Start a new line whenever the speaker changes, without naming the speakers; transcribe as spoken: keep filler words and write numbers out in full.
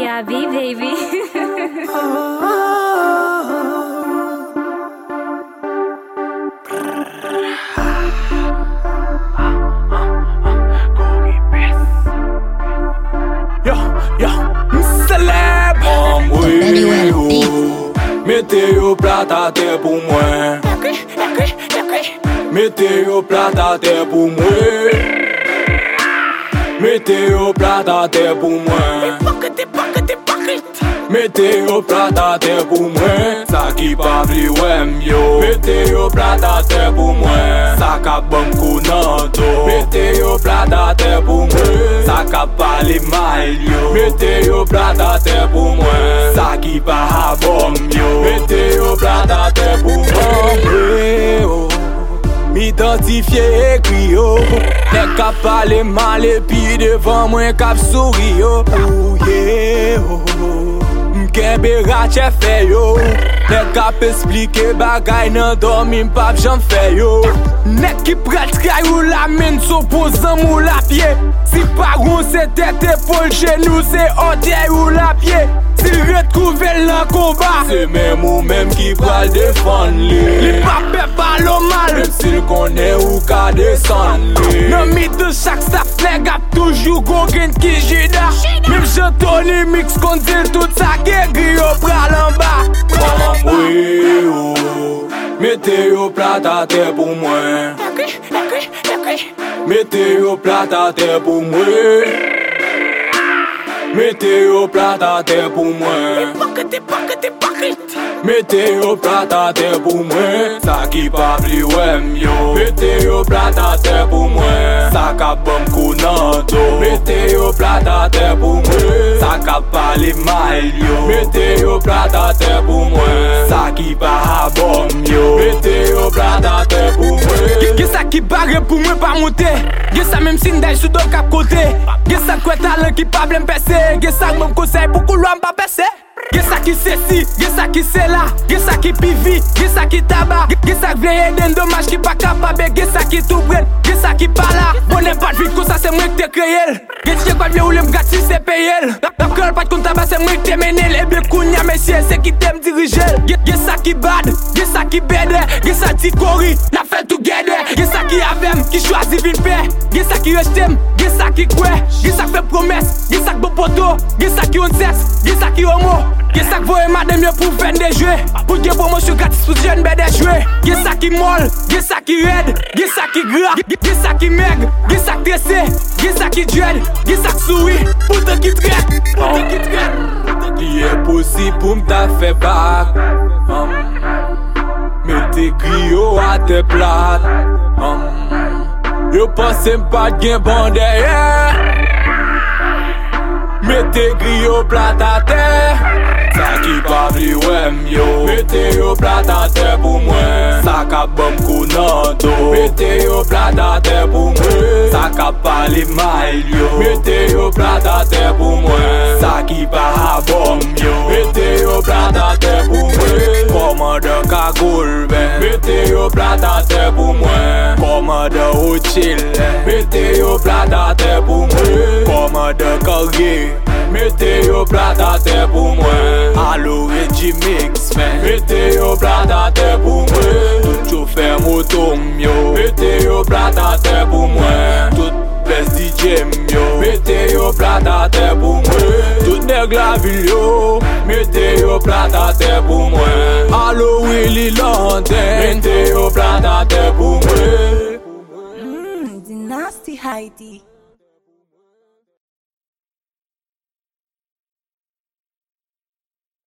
Diaby, baby.
Yo, yo, m'celeb mettez yo plat à terre pour moi. Mettez yo plat à terre pour moi. Mettez yo plat à terre pour moi. Mettez yo plat à terre pour moi. Ça qui pa vli wèm yo. Mettez yo plat à terre pour moi. Ça ka bam konanto. Mettez yo plat à terre pour moi. Ça ka pale mal yo. Mettez yo plat à terre pour moi. Ça qui pa bom yo. Mettez yo plat à terre pour moi. M'identifier écrit yo. Nèg ka pale mal et puis devant moi k'ap souri yo. Oh yeah, oh. M'kembe ratche fait yo. Nèg k'ap expliquer bagay nan dormi m'pap j'en fè yo. Nèg ki pret kay ou la main s'opposant ou la pied. Si pas rond c'est tête épaule genou c'est orteil ou la pied. S'il retrouve l'en combat, c'est même ou même qui pral défendre li. Li pa pe palo mal, même s'il connaît ou ka descendre li. Nan mi de chaque staff nèg ap toujours gon gen ki jida. Même Jean-Tony mix kon dil tout ça gri yo pral en bas. Oui, oh. Mettez yo plat à terre pour moi. Mettez yo plat à terre pour moi. Mettez yo plat à terre pour moi. Mettez yo plat à terre pour moi. Ça qui pa vli wèm yo. Mettez yo plat à terre pour moi. Ça ka bam konanto. Mettez yo plat à terre pour moi. Ça ka pale mal yo. Mettez yo plat à terre pour moi. Ça qui pa bom yo. Mettez yo plat à terre pour moi. Gè ça qui barre pour moi pas monter. Gè ça même si n'day sous don cap côté. Gè ça quoi talent qui pa blem percer. Gè ça mon conseil pour couloir m'pa percer. Gè ça qui c'est si, gè ça qui c'est là. Gè ça qui pivi, gè ça qui tabac. Gè ça qui vient d'un dommage qui pas capable. Gè ça qui tout prenne, gè ça qui pas là. Bonne pas de vie comme ça c'est moi qui t'ai créé. Gè t'y quoi bien ou l'aime gratis c'est payé. La colle pas de compte tabac c'est moi qui t'ai mené. Les bleus kounya messieurs c'est qui t'aime diriger. Gè ça qui bad, gè ça qui bête. Gè ça qui corri, n'a fait tout guéder. Gè ça qui avem, qui choisit ville paix. Gè ça qui reste, gè ça qui quoi. Gè ça fait promesse, gè ça qui bon poteau. Gè ça qui on sexe, gè ça qui homo. Gè ça qui voye madame yo pour vendre des jouets. Pour dire promotion gratis pour jeune bête des jouets. Gè ça qui molle, gè ça qui raide. Gè ça qui gras, gè ça qui maigre. Gè ça qui tressé, gè ça qui dread. Gè ça qui sourit, pour te qui traite. Pour te qui traite. Qui est possible pour m'ta fait back. um. Mettez griot à tes plates. um. Yo pense m'pas d'gain bon derrière. Mettez griot plat à terre. Ça qui pa vli wèm yo. Mettez yo plat à terre pour moi. Ça ka bam konanto. Mettez yo plat à terre pour moi. Ça ka pale mal yo. Mettez yo plat à terre pour moi. Ça qui pa bom yo. Mettez yo plat à terre pour moi. Commandant Cagoule ben. Mettez yo plat à terre pour moi. Commandant Rothschild. Mettez yo plat à terre pour moi. Commandant Carrier. Mettez yo plat à terre pour moi. Allo Reggie Mix man. Mettez yo plat à terre pour moi. Tout chauffeur moto yo. Mettez yo plat à terre pour moi. Tout best D J yo. Mettez yo plat à terre pour moi. Tout nèg la ville yo. Mettez yo plat à terre pour moi. Allo Willy London. Mettez yo plat à terre pour moi.
Mmm, Dynasty Heidi.